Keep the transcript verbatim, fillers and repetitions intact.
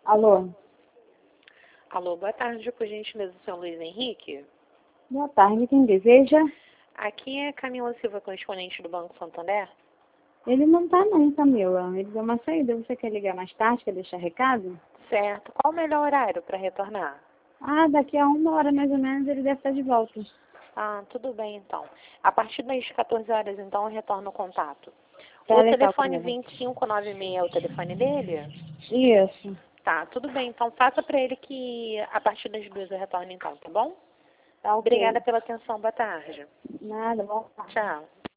Alô? Alô, boa tarde, por gentileza, senhor Luiz Henrique. Boa tarde, quem deseja? Aqui é Camila Silva, correspondente do Banco Santander. Ele não tá não, Camila. Ele deu uma saída. Você quer ligar mais tarde, quer deixar recado? Certo. Qual o melhor horário para retornar? Ah, daqui a uma hora mais ou menos ele deve estar de volta. Ah, tudo bem então. A partir das quatorze horas, então, eu retorno o contato. Tá O legal, telefone Camila. vinte e cinco noventa e seis é o telefone dele? Isso. Tá, tudo bem. Então, faça para ele que a partir das duas eu retorno então, tá bom? Tá ok. Obrigada pela atenção. Boa tarde. Nada, boa tarde. Tchau.